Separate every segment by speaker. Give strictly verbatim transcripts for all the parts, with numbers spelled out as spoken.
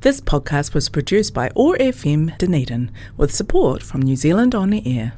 Speaker 1: This podcast was produced by O A R F M Dunedin with support from New Zealand On the Air.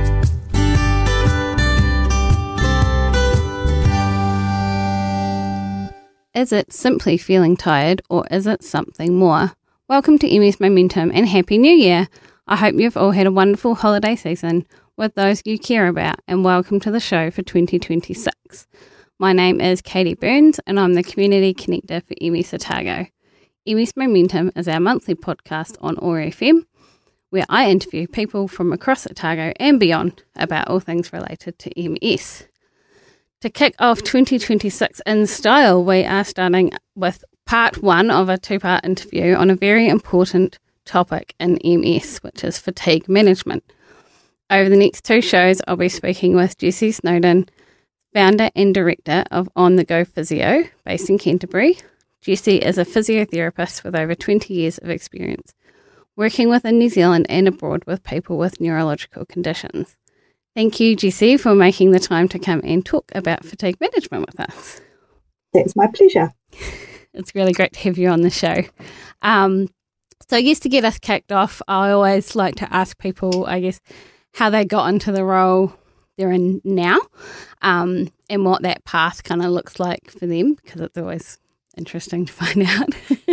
Speaker 2: Is it simply feeling tired, or is it something more? Welcome to M S Momentum and Happy New Year! I hope you've all had a wonderful holiday season with those you care about, and welcome to the show for twenty twenty-six. My name is Katie Burns and I'm the Community Connector for M S Otago. M S Momentum is our monthly podcast on O A R F M, where I interview people from across Otago and beyond about all things related to M S. To kick off twenty twenty-six in style, we are starting with part one of a two-part interview on a very important topic in M S, which is fatigue management. Over the next two shows, I'll be speaking with Jessie Snowden, founder and director of On The Go Physio, based in Canterbury. Jessie is a physiotherapist with over twenty years of experience working within New Zealand and abroad with people with neurological conditions. Thank you, Jessie, for making the time to come and talk about fatigue management with us.
Speaker 3: It's my pleasure.
Speaker 2: It's really great to have you on the show. Um, so I guess to get us kicked off, I always like to ask people, I guess, how they got into the role they're in now, um, and what that path kind of looks like for them, because it's always interesting to find out.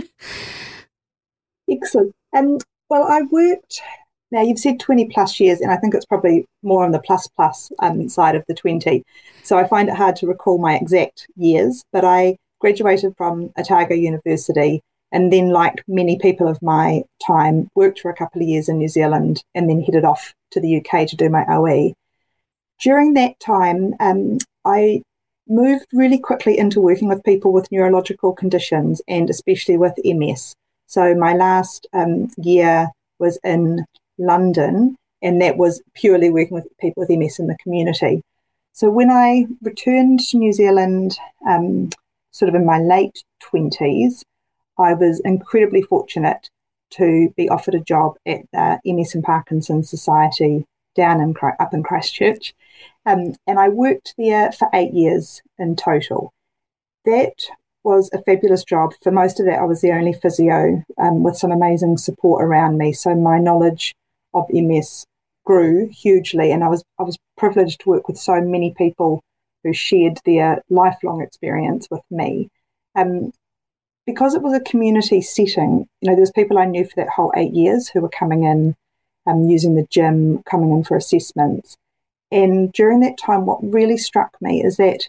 Speaker 3: Excellent. Um, well, I worked, now you've said twenty plus years, and I think it's probably more on the plus plus um, side of the twenty. So I find it hard to recall my exact years, but I graduated from Otago University and then, like many people of my time, worked for a couple of years in New Zealand and then headed off to the U K to do my O E. During that time, um, I moved really quickly into working with people with neurological conditions and especially with M S. So my last um, year was in London, and that was purely working with people with M S in the community. So when I returned to New Zealand, um, sort of in my late twenties, I was incredibly fortunate to be offered a job at the M S and Parkinson's Society down in up in Christchurch. Um, and I worked there for eight years in total. That was a fabulous job. For most of that, I was the only physio um, with some amazing support around me. So my knowledge of M S grew hugely, and I was I was privileged to work with so many people who shared their lifelong experience with me. Um, because it was a community setting, you know, there was people I knew for that whole eight years who were coming in, um, using the gym, coming in for assessments. And during that time, what really struck me is that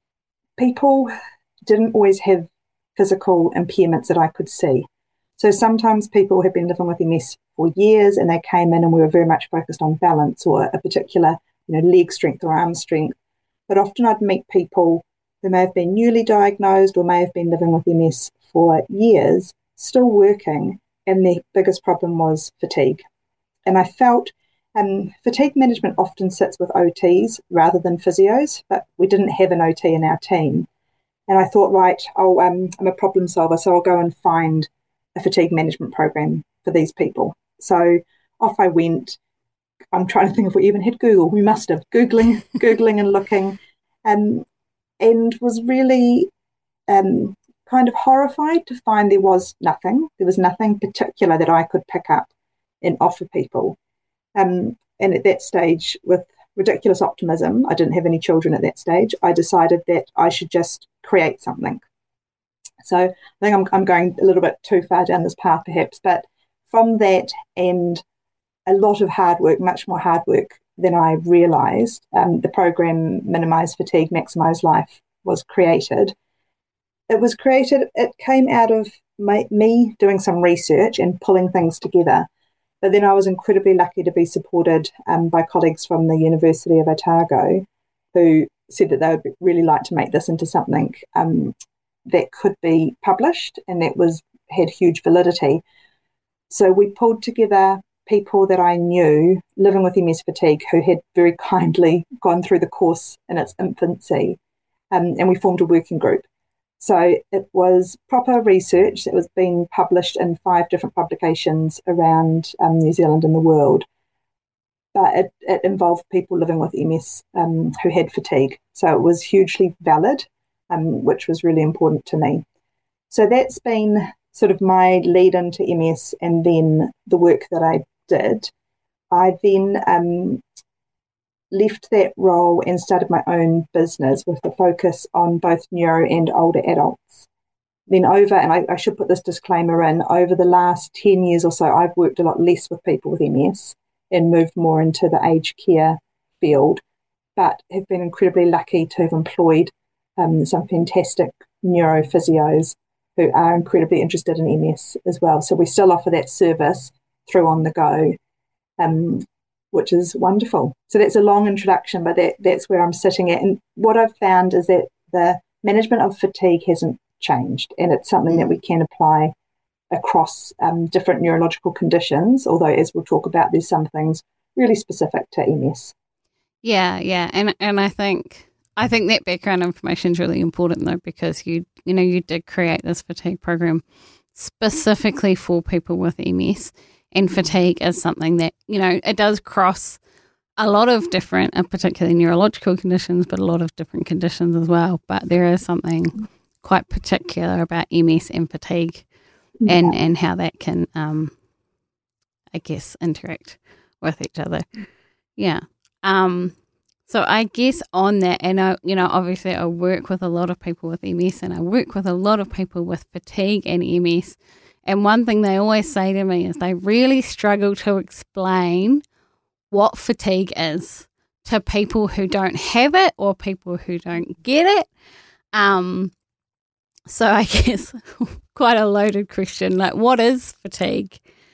Speaker 3: people didn't always have physical impairments that I could see. So sometimes people had been living with M S for years and they came in and we were very much focused on balance or a particular, you know, leg strength or arm strength. But often I'd meet people who may have been newly diagnosed or may have been living with M S for years, still working, and their biggest problem was fatigue. And I felt um, fatigue management often sits with O Ts rather than physios, but we didn't have an O T in our team. And I thought, right, I'll, um, I'm a problem solver, so I'll go and find a fatigue management program for these people. So off I went. I'm trying to think if we even had Google. We must have. Googling, Googling and looking, um, and was really um, kind of horrified to find there was nothing. There was nothing particular that I could pick up and offer people. Um, and at that stage, with ridiculous optimism, I didn't have any children at that stage, I decided that I should just create something. So I think I'm, I'm going a little bit too far down this path perhaps, but from that and a lot of hard work, much more hard work than I realised, um, the program Minimise Fatigue, Maximise Life was created. It was created, it came out of my, me doing some research and pulling things together. But then I was incredibly lucky to be supported um, by colleagues from the University of Otago who said that they would really like to make this into something um, that could be published and that was had huge validity. So we pulled together people that I knew living with M S fatigue who had very kindly gone through the course in its infancy, um, and we formed a working group. So it was proper research that was being published in five different publications around um, New Zealand and the world. But it, it involved people living with M S um, who had fatigue. So it was hugely valid, um, which was really important to me. So that's been sort of my lead into M S and then the work that I did, I then um, left that role and started my own business with a focus on both neuro and older adults. Then over, and I, I should put this disclaimer in, over the last ten years or so, I've worked a lot less with people with M S and moved more into the aged care field, but have been incredibly lucky to have employed um, some fantastic neurophysios who are incredibly interested in M S as well. So we still offer that service through On The Go, um, which is wonderful. So that's a long introduction, but that, that's where I'm sitting at. And what I've found is that the management of fatigue hasn't changed, and it's something that we can apply across um, different neurological conditions, although as we'll talk about, there's some things really specific to M S.
Speaker 2: Yeah, yeah. And and I think I think that background information is really important though, because you you know, you did create this fatigue program specifically for people with M S, and fatigue is something that, you know, it does cross a lot of different, and particularly neurological conditions, but a lot of different conditions as well. But there is something quite particular about M S and fatigue, yeah. and, and how that can, um, I guess, interact with each other. Yeah. Um, so I guess on that, and I, you know, obviously I work with a lot of people with M S, and I work with a lot of people with fatigue and M S. And one thing they always say to me is they really struggle to explain what fatigue is to people who don't have it or people who don't get it. Um, so I guess quite a loaded question, like what is fatigue?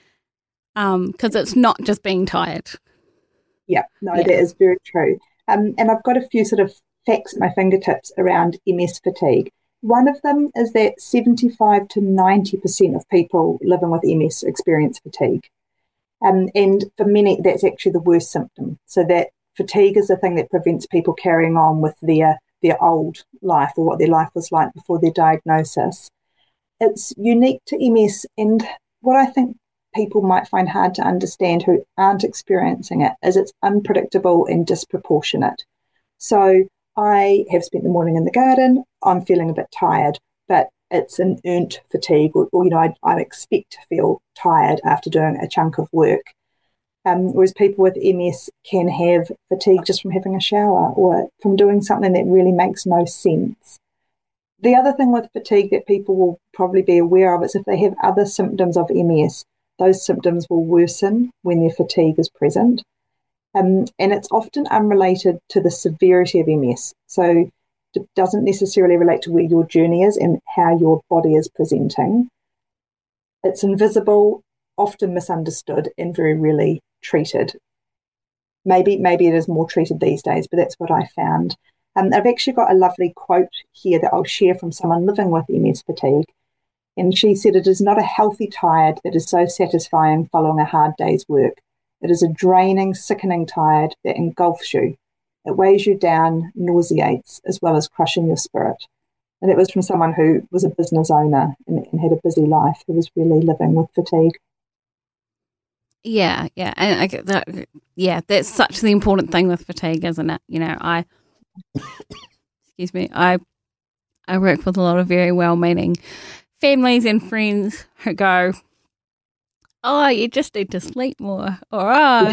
Speaker 2: Um, because it's not just being tired.
Speaker 3: Yeah, no,
Speaker 2: yeah.
Speaker 3: that is very true. Um, and I've got a few sort of facts at my fingertips around M S fatigue. One of them is that seventy-five to ninety percent of people living with M S experience fatigue. Um, and for many, that's actually the worst symptom. So that fatigue is the thing that prevents people carrying on with their, their old life or what their life was like before their diagnosis. It's unique to M S, and what I think people might find hard to understand who aren't experiencing it is it's unpredictable and disproportionate. So I have spent the morning in the garden, I'm feeling a bit tired, but it's an earned fatigue, or, or you know, I, I expect to feel tired after doing a chunk of work. Um, whereas people with M S can have fatigue just from having a shower or from doing something that really makes no sense. The other thing with fatigue that people will probably be aware of is if they have other symptoms of M S, those symptoms will worsen when their fatigue is present. Um, and it's often unrelated to the severity of M S. So it doesn't necessarily relate to where your journey is and how your body is presenting. It's invisible, often misunderstood, and very rarely treated. Maybe, maybe it is more treated these days, but that's what I found. Um, I've actually got a lovely quote here that I'll share from someone living with M S fatigue. And she said, "It is not a healthy tired that is so satisfying following a hard day's work. It is a draining, sickening tired that engulfs you. It weighs you down, nauseates, as well as crushing your spirit." And it was from someone who was a business owner and, and had a busy life, who was really living with fatigue.
Speaker 2: Yeah, yeah. And I get that. Yeah, that's such the important thing with fatigue, isn't it? You know, I, excuse me, I, I work with a lot of very well-meaning families and friends who go, "Oh, you just need to sleep more," or "Oh."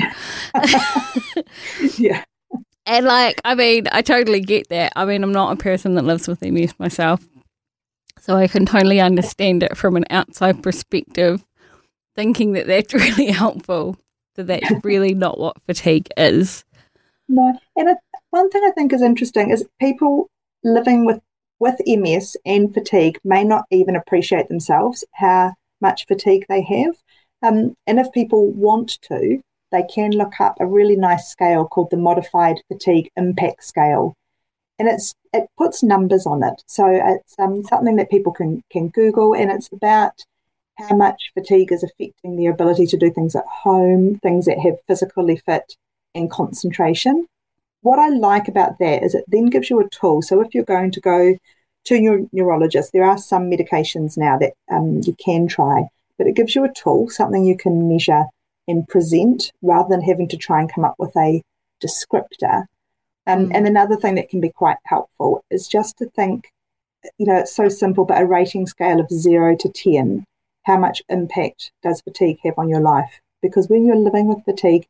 Speaker 3: Yeah.
Speaker 2: And like, I mean, I totally get that. I mean, I'm not a person that lives with M S myself, so I can totally understand it from an outside perspective, thinking that that's really helpful, that that's really not what fatigue is.
Speaker 3: No, and it, one thing I think is interesting is people living with, with M S and fatigue may not even appreciate themselves how much fatigue they have. Um, and if people want to, they can look up a really nice scale called the Modified Fatigue Impact Scale. And it's it puts numbers on it. So it's um, something that people can, can Google, and it's about how much fatigue is affecting their ability to do things at home, things that have physically fit and concentration. What I like about that is it then gives you a tool. So if you're going to go to your neurologist, there are some medications now that um, you can try, but it gives you a tool, something you can measure and present rather than having to try and come up with a descriptor. Um, mm. And another thing that can be quite helpful is just to think, you know, it's so simple, but a rating scale of zero to ten. how much impact does fatigue have on your life? Because when you're living with fatigue,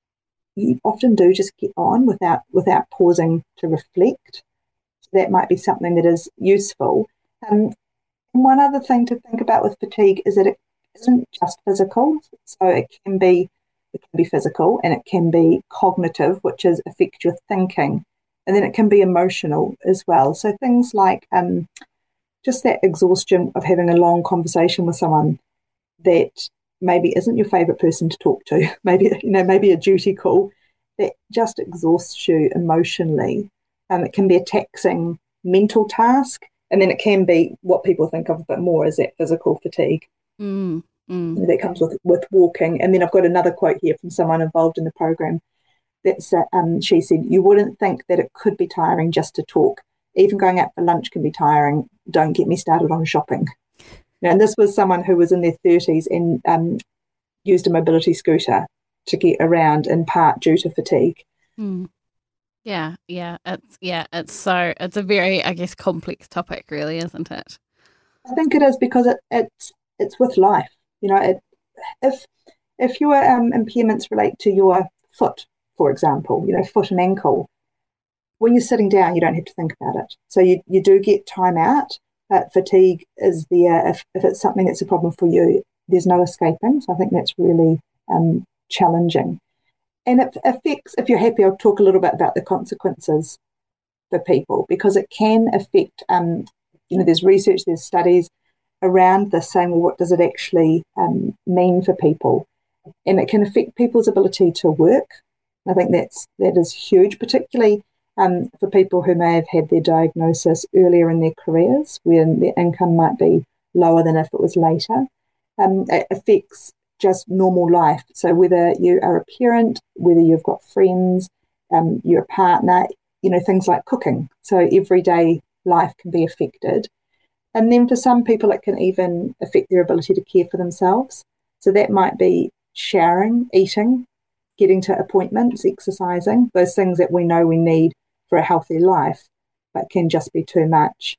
Speaker 3: you often do just get on without without pausing to reflect. So that might be something that is useful. Um, and one other thing to think about with fatigue is that it isn't just physical. So it can be it can be physical, and it can be cognitive, which is affect your thinking, and then it can be emotional as well. So things like um, just that exhaustion of having a long conversation with someone that maybe isn't your favourite person to talk to, maybe you know, maybe a duty call that just exhausts you emotionally. Um, it can be a taxing mental task, and then it can be what people think of a bit more as that physical fatigue
Speaker 2: Mm, mm.
Speaker 3: that comes with with walking. And then I've got another quote here from someone involved in the program. That's uh, um, she said, "You wouldn't think that it could be tiring just to talk. Even going out for lunch can be tiring. Don't get me started on shopping." And this was someone who was in their thirties and um, used a mobility scooter to get around, in part due to fatigue.
Speaker 2: Mm. Yeah, yeah, it's yeah, it's so it's a very, I guess, complex topic, really, isn't it?
Speaker 3: I think it is because it, it's it's with life. You know, it, if if your um, impairments relate to your foot, for example, you know, foot and ankle, when you're sitting down, you don't have to think about it. So you, you do get time out. But fatigue is there. If, if it's something that's a problem for you, there's no escaping. So I think that's really um, challenging. And it affects, if you're happy, I'll talk a little bit about the consequences for people, because it can affect, um, you know, there's research, there's studies around this saying, well, what does it actually um, mean for people? And it can affect people's ability to work. I think that's that is huge, particularly Um, for people who may have had their diagnosis earlier in their careers, when their income might be lower than if it was later. Um, it affects just normal life. So whether you are a parent, whether you've got friends, um, you're a partner, you know, things like cooking. So everyday life can be affected. And then for some people, it can even affect their ability to care for themselves. So that might be showering, eating, getting to appointments, exercising, those things that we know we need for a healthy life, but can just be too much.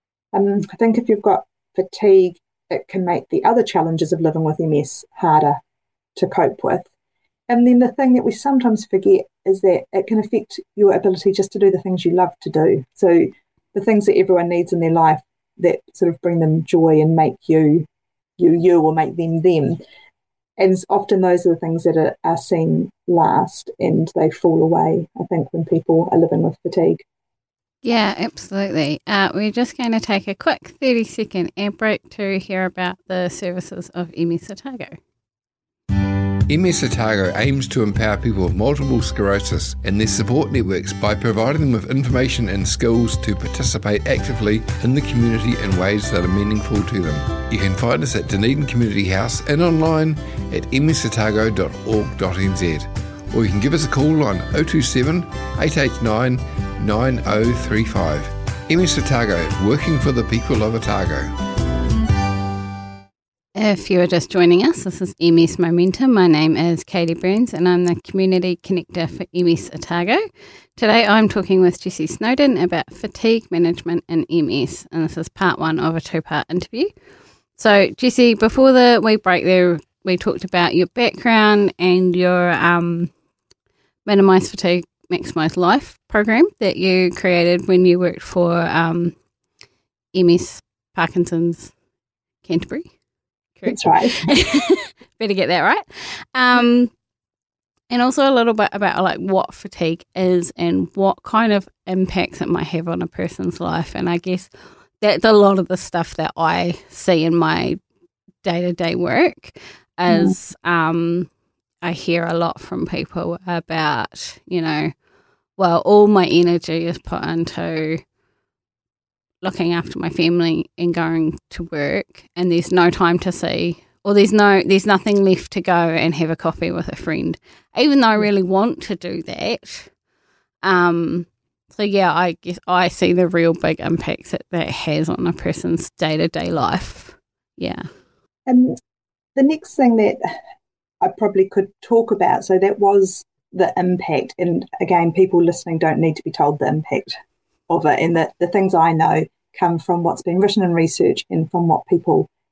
Speaker 3: Um, I think if you've got fatigue, it can make the other challenges of living with M S harder to cope with. And then the thing that we sometimes forget is that it can affect your ability just to do the things you love to do. So the things that everyone needs in their life that sort of bring them joy and make you you you or make them them. And often those are the things that are, are seen last, and they fall away, I think, when people are living with fatigue.
Speaker 2: Yeah, absolutely. Uh, we're just going to take a quick thirty second ad break to hear about the services of M S Otago.
Speaker 4: M S Otago aims to empower people with multiple sclerosis and their support networks by providing them with information and skills to participate actively in the community in ways that are meaningful to them. You can find us at Dunedin Community House and online at m s otago dot org dot n z, or you can give us a call on oh two seven, eight eight nine, nine oh three five. M S Otago, working for the people of Otago.
Speaker 2: If you are just joining us, this is M S Momentum. My name is Katie Burns and I'm the Community Connector for M S Otago. Today I'm talking with Jessie Snowden about fatigue management in M S, and this is part one of a two-part interview. So Jessie, before the we break there, we talked about your background and your um, Minimise Fatigue, Maximise Life program that you created when you worked for um, M S Parkinson's Canterbury.
Speaker 3: Correct. That's right.
Speaker 2: Better get that right. Um, and also a little bit about like what fatigue is and what kind of impacts it might have on a person's life. And I guess that's a lot of the stuff that I see in my day-to-day work is mm. um, I hear a lot from people about, you know, well, all my energy is put into looking after my family and going to work, and there's no time to see, or there's no, there's nothing left to go and have a coffee with a friend, even though I really want to do that. Um, so yeah, I guess I see the real big impacts that that has on a person's day-to-day life. Yeah.
Speaker 3: And the next thing that I probably could talk about, so that was the impact, and again, people listening don't need to be told the impact of it, and that the things I know come from what's been written in research and from what people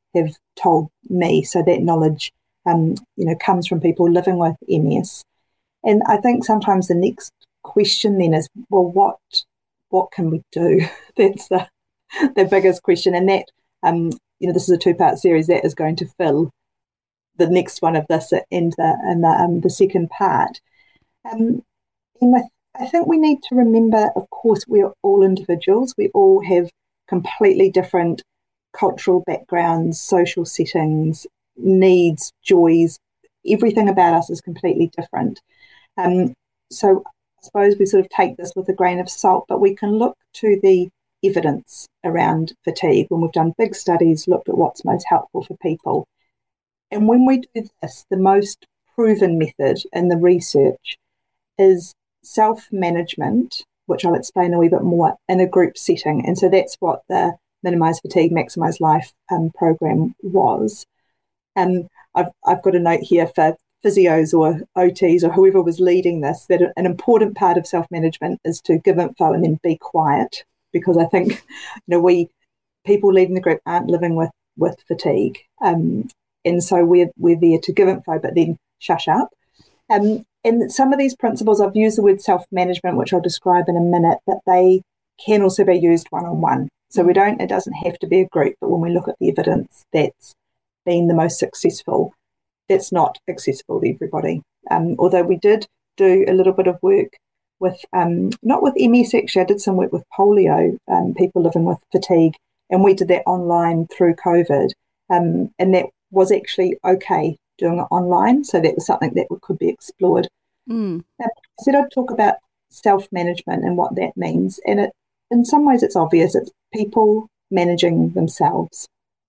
Speaker 3: have told me. So that knowledge, um, you know, comes from people living with M S. And I think sometimes the next question then is, well, what what can we do? That's the the biggest question. And that, um, you know, this is a two-part series that is going to fill the next one of this and the and the um, the second part. Um, and I, I think we need to remember, of course, we're all individuals. We all have completely different cultural backgrounds, social settings, needs, joys. Everything about us is completely different. Um, so I suppose we sort of take this with a grain of salt, but we can look to the evidence around fatigue when we've done big studies, looked at what's most helpful for people. And when we do this, the most proven method in the research is self-management, which I'll explain a wee bit more, in a group setting. And so that's what the Minimise Fatigue, Maximise Life um, program was. And I've, I've got a note here for physios or O Ts or whoever was leading this, that an important part of self-management is to give info and then be quiet, because I think, you know, we, people leading the group aren't living with, with fatigue. Um, and so we're, we're there to give info, but then shush up. Um, and some of these principles, I've used the word self-management, which I'll describe in a minute, but they can also be used one-on-one. So we don't, it doesn't have to be a group, but when we look at the evidence that's been the most successful, that's not accessible to everybody. Um, although we did do a little bit of work with, um, not with M S actually, I did some work with polio, um, people living with fatigue, and we did that online through COVID. Um, and that was actually okay doing it online. So that was something that could be explored.
Speaker 2: Mm.
Speaker 3: I said I'd talk about self-management and what that means. And it, in some ways it's obvious. It's people managing themselves.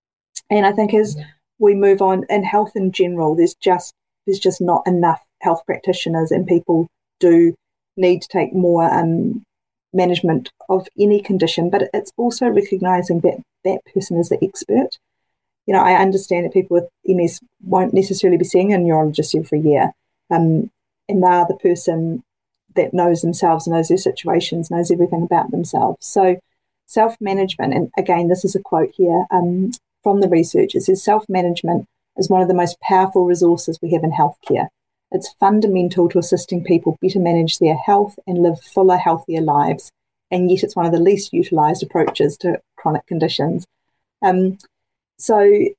Speaker 3: And I think as we move on in health in general, there's just there's just not enough health practitioners, and people do need to take more um, management of any condition. But it's also recognising that that person is the expert. You know, I understand that people with M S won't necessarily be seeing a neurologist every year, um, and they're the person that knows themselves, knows their situations, knows everything about themselves. So self-management, and again, this is a quote here um, from the research, it says self-management is one of the most powerful resources we have in healthcare. It's fundamental to assisting people better manage their health and live fuller, healthier lives, and yet it's one of the least utilised approaches to chronic conditions. Um, so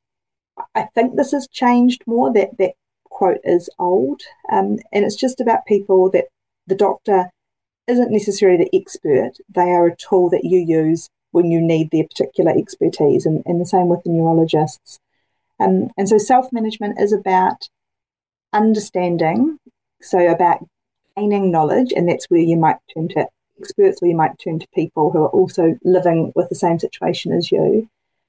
Speaker 3: I think this has changed more. That that quote is old, um, and it's just about people that the doctor isn't necessarily the expert. They are a tool that you use when you need their particular expertise, and, and the same with the neurologists. Um, and so self-management is about understanding, so about gaining knowledge, and that's where you might turn to experts, or you might turn to people who are also living with the same situation as you.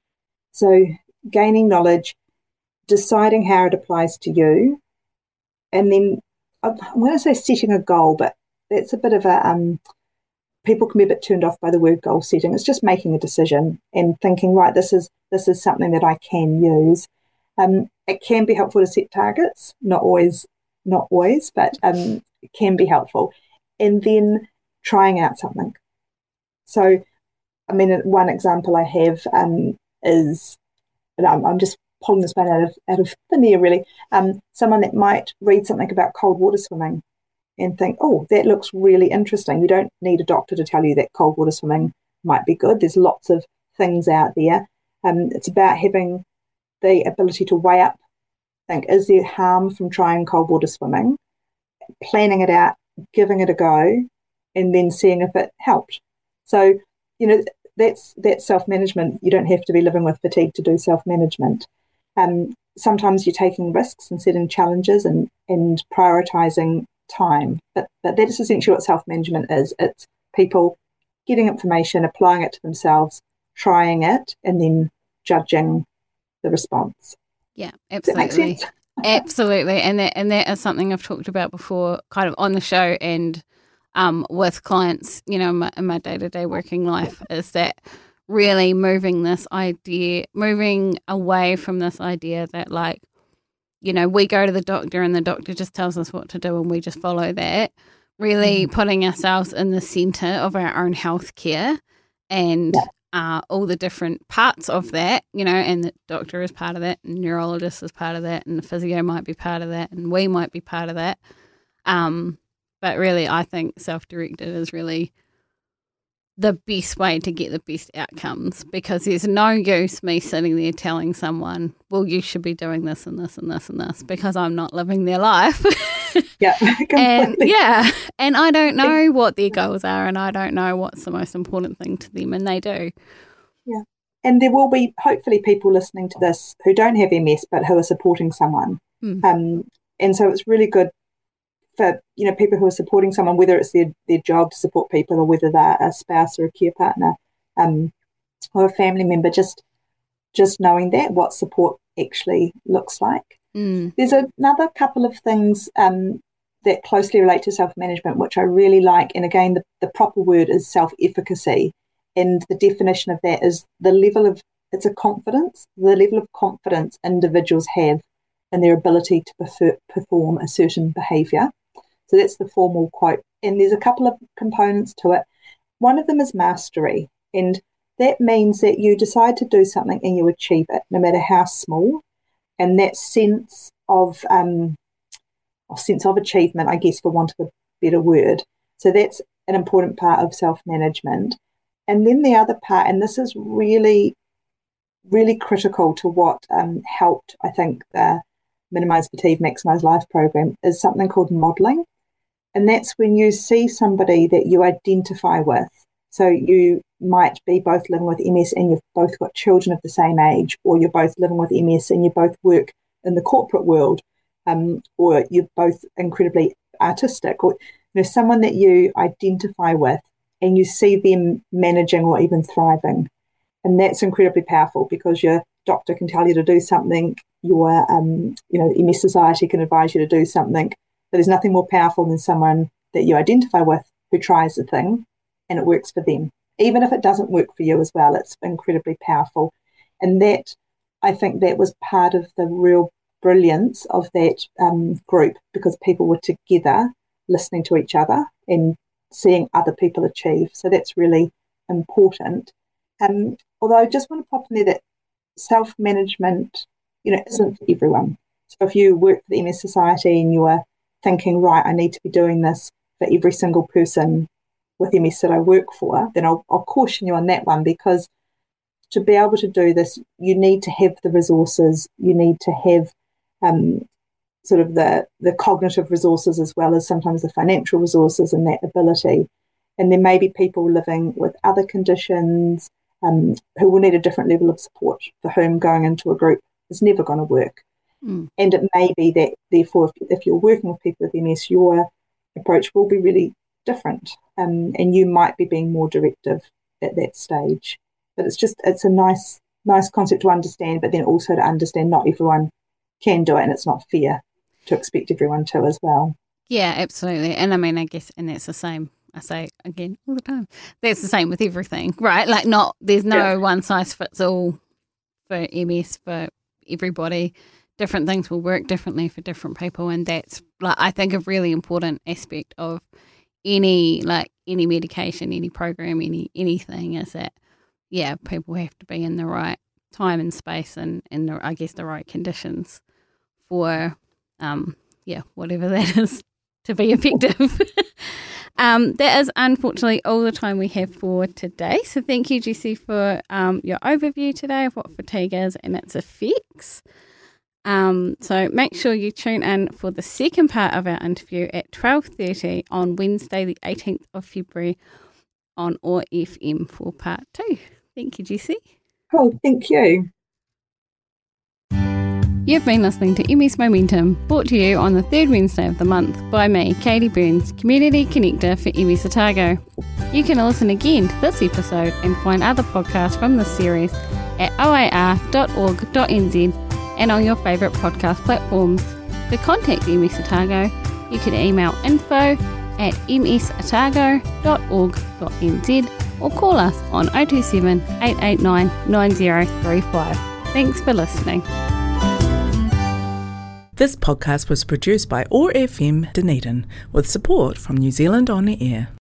Speaker 3: So gaining knowledge, deciding how it applies to you, and then I'm going to say setting a goal, but that's a bit of a, um, people can be a bit turned off by the word goal setting. It's just making a decision and thinking, right, this is this is something that I can use. Um, it can be helpful to set targets, not always, not always, but um, it can be helpful. And then trying out something. So, I mean, one example I have um, is, and I'm, I'm just pulling this one out of out of thin air, really. Um, someone that might read something about cold water swimming and think, oh, that looks really interesting. You don't need a doctor to tell you that cold water swimming might be good. There's lots of things out there. Um, it's about having the ability to weigh up, think, is there harm from trying cold water swimming, planning it out, giving it a go, and then seeing if it helped. So, you know, that's that's self-management. You don't have to be living with fatigue to do self-management. Um, sometimes you're taking risks and setting challenges and, and prioritising time. But, but that is essentially what self-management is. It's people getting information, applying it to themselves, trying it, and then judging the response.
Speaker 2: Yeah, absolutely. Absolutely. And that and that is something I've talked about before, kind of on the show and um, with clients, you know, in my, in my day-to-day working life, is that really moving this idea, moving away from this idea that, like, you know, we go to the doctor and the doctor just tells us what to do and we just follow that, really mm. putting ourselves in the centre of our own health care and yeah. uh, all the different parts of that, you know, and the doctor is part of that, and neurologist is part of that, and the physio might be part of that, and we might be part of that. Um, but really, I think self-directed is really the best way to get the best outcomes, because there's no use me sitting there telling someone, well, you should be doing this and this and this and this, because I'm not living their life.
Speaker 3: Yeah, completely.
Speaker 2: And yeah, and I don't know what their goals are, and I don't know what's the most important thing to them, and they do.
Speaker 3: Yeah, and there will be hopefully people listening to this who don't have M S but who are supporting someone.
Speaker 2: Mm.
Speaker 3: Um, and so it's really good for, you know, people who are supporting someone, whether it's their, their job to support people or whether they're a spouse or a care partner, um, or a family member, just just knowing that, what support actually looks like.
Speaker 2: Mm.
Speaker 3: There's another couple of things um, that closely relate to self-management, which I really like. And again, the, the proper word is self-efficacy. And the definition of that is the level of, it's a confidence, the level of confidence individuals have in their ability to prefer, perform a certain behaviour. So that's the formal quote. And there's a couple of components to it. One of them is mastery. And that means that you decide to do something and you achieve it, no matter how small. And that sense of um, or sense of achievement, I guess, for want of a better word. So that's an important part of self-management. And then the other part, and this is really, really critical to what um, helped, I think, the Minimise Fatigue, Maximise Life program, is something called modelling. And that's when you see somebody that you identify with. So you might be both living with M S and you've both got children of the same age, or you're both living with M S and you both work in the corporate world, um, or you're both incredibly artistic, or you know, someone that you identify with and you see them managing or even thriving. And that's incredibly powerful, because your doctor can tell you to do something, your um, you know, M S Society can advise you to do something, but there's nothing more powerful than someone that you identify with who tries the thing and it works for them. Even if it doesn't work for you as well, it's incredibly powerful. And that, I think that was part of the real brilliance of that um, group, because people were together listening to each other and seeing other people achieve. So that's really important. Um, although I just want to pop in there that self-management, you know, isn't for everyone. So if you work for the M S Society and you are thinking, right, I need to be doing this for every single person with M S that I work for, then I'll, I'll caution you on that one, because to be able to do this, you need to have the resources, you need to have um, sort of the, the cognitive resources as well as sometimes the financial resources and that ability. And there may be people living with other conditions um, who will need a different level of support, for whom going into a group is never going to work.
Speaker 2: Mm.
Speaker 3: And it may be that, therefore, if, if you're working with people with M S, your approach will be really different, um, and you might be being more directive at that stage. But it's just, it's a nice nice concept to understand, but then also to understand not everyone can do it, and it's not fair to expect everyone to as well.
Speaker 2: Yeah, absolutely. And I mean, I guess, and that's the same, I say again all the time, that's the same with everything, right? Like, not, there's no yeah. one size fits all for M S for everybody. Different things will work differently for different people, and that's, like, I think, a really important aspect of any, like, any medication, any program, any anything, is that, yeah, people have to be in the right time and space and, and the, I guess, the right conditions for, um, yeah, whatever that is, to be effective. um, that is unfortunately all the time we have for today. So thank you, Jessie, for um, your overview today of what fatigue is and its effects. Um, so make sure you tune in for the second part of our interview at twelve thirty on Wednesday the eighteenth of February on O A R F M for part two. Thank you, Jessie.
Speaker 3: Oh, thank you.
Speaker 2: You've been listening to M S Momentum, brought to you on the third Wednesday of the month by me, Katie Burns, Community Connector for M S Otago. You can listen again to this episode and find other podcasts from this series at o a r dot org dot n z and on your favourite podcast platforms. To contact M S Otago, you can email info at m s otago dot org dot n z or call us on oh two seven, eight eight nine, nine zero three five. Thanks for listening.
Speaker 1: This podcast was produced by O A R F M Dunedin with support from New Zealand On the Air.